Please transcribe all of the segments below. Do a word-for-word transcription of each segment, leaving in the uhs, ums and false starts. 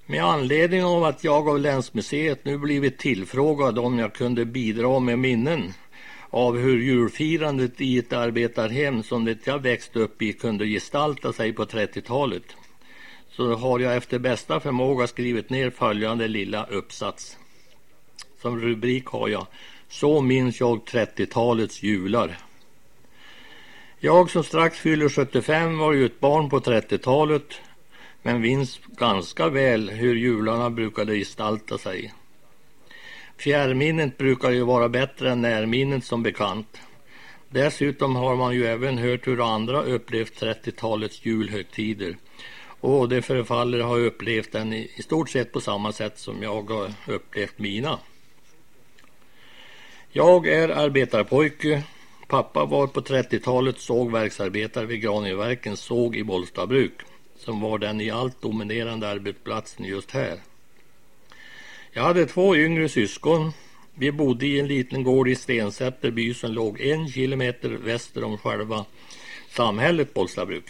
Med anledning av att jag av Länsmuseet nu blivit tillfrågad om jag kunde bidra med minnen av hur julfirandet i ett arbetarhem som det jag växte upp i kunde gestalta sig på trettiotalet, så har jag efter bästa förmåga skrivit ner följande lilla uppsats. Som rubrik har jag: Så minns jag trettiotalets jular. Jag som strax fyller sjuttiofem var ju ett barn på trettiotalet, men minns ganska väl hur jularna brukade gestalta sig. Fjärrminnet brukar ju vara bättre än närminnet som bekant. Dessutom har man ju även hört hur andra upplevt trettiotalets julhögtider. Och det förefaller ha upplevt den i, i stort sett på samma sätt som jag har upplevt mina. Jag är arbetarpojke. Pappa var på trettiotalet sågverksarbetare vid Graningeverkens såg i Bollstabruk, som var den i allt dominerande arbetsplatsen just här. Jag hade två yngre syskon. Vi bodde i en liten gård i Stensätterby som låg en kilometer väster om själva samhället Bollstabruk.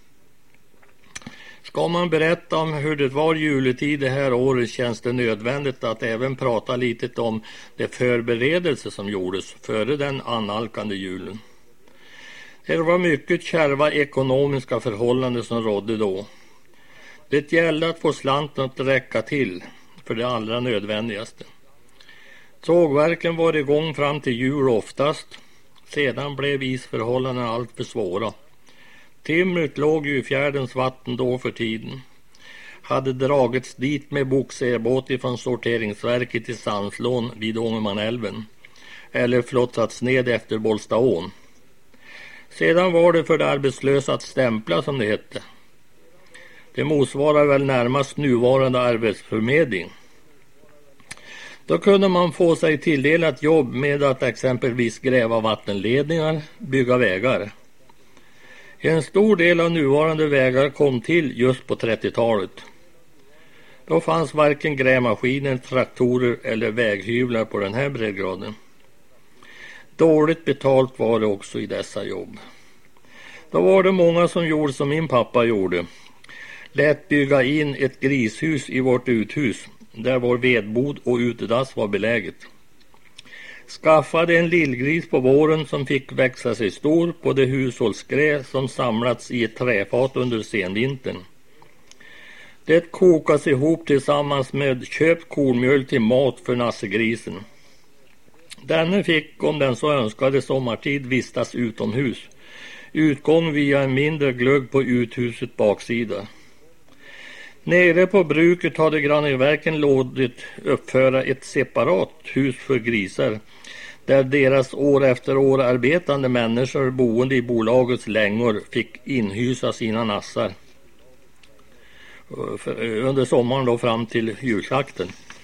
Ska man berätta om hur det var juletid det här året känns det nödvändigt att även prata lite om de förberedelser som gjordes före den analkande julen. Det var mycket kärva ekonomiska förhållanden som rådde då. Det gällde att få slanten att räcka till för det allra nödvändigaste. Sågverken var igång fram till jul oftast. Sedan blev isförhållandena allt för svåra. Timret låg ju i fjärdens vatten då för tiden. Hade dragits dit med bogserbåt ifrån sorteringsverket i Sandslån vid Ångermanälven. Eller flottats ned efter Bollstaån. Sedan var det för de arbetslösa att stämpla, som det hette. Det motsvarar väl närmast nuvarande arbetsförmedling. Då kunde man få sig tilldelat jobb med att exempelvis gräva vattenledningar, bygga vägar. En stor del av nuvarande vägar kom till just på trettiotalet. Då fanns varken grävmaskiner, traktorer eller väghyvlar på den här breddgraden. Dåligt betalt var det också i dessa jobb. Då var det många som gjorde som min pappa gjorde. Lät bygga in ett grishus i vårt uthus, där vår vedbod och utedass var beläget. Skaffade en lillgris på våren som fick växa sig stor på det hushållsgrä som samlats i ett träfat under senvintern. Det kokas ihop tillsammans med köpt kornmjöl till mat för nassegrisen. Denne fick, om den så önskade, sommartid vistas utomhus. Utgång via en mindre glugg på uthuset baksida. Nere på bruket hade Graningeverken låtit uppföra ett separat hus för grisar, där deras år efter år arbetande människor boende i bolagets längor fick inhysa sina nassar under sommaren då fram till julslakten.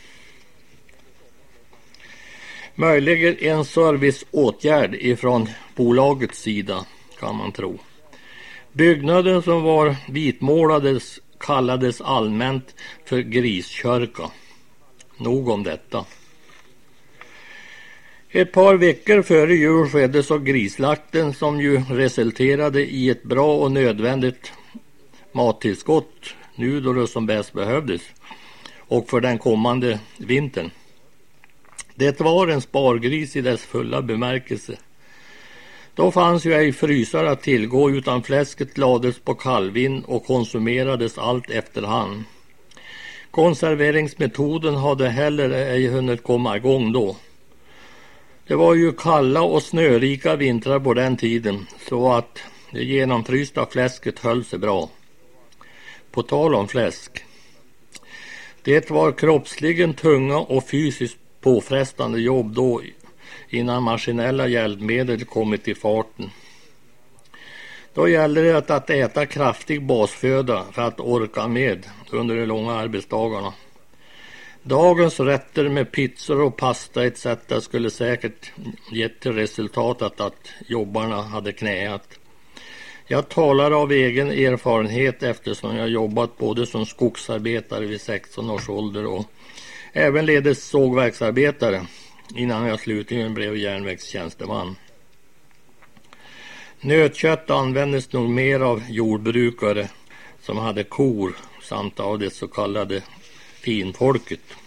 Möjligen en serviceåtgärd ifrån bolagets sida, kan man tro. Byggnaden som var vitmålades kallades allmänt för Griskörka. Nog om detta. Ett par veckor före jul skedde så grislakten, som ju resulterade i ett bra och nödvändigt mattillskott nu då det som bäst behövdes och för den kommande vintern. Det var en spargris i dess fulla bemärkelse. Då fanns ju ej frysar att tillgå, utan fläsket lades på kalvin och konsumerades allt efterhand. Konserveringsmetoden hade heller ej hunnit komma igång då. Det var ju kalla och snörika vintrar på den tiden, så att det genomfrysta fläsket höll sig bra. På tal om fläsk. Det var kroppsligen tunga och fysiskt påfrestande jobb då, innan maskinella hjälpmedel kommit i farten. Då gäller det att, att äta kraftig basföda för att orka med under de långa arbetsdagarna. Dagens rätter med pizzor och pasta et cetera skulle säkert gett till resultatet att jobbarna hade knäat. Jag talar av egen erfarenhet eftersom jag jobbat både som skogsarbetare vid sexton års ålder och även ledes sågverksarbetare innan jag slutligen blev järnvägstjänsteman. Nötkött användes nog mer av jordbrukare som hade kor samt av det så kallade finfolket.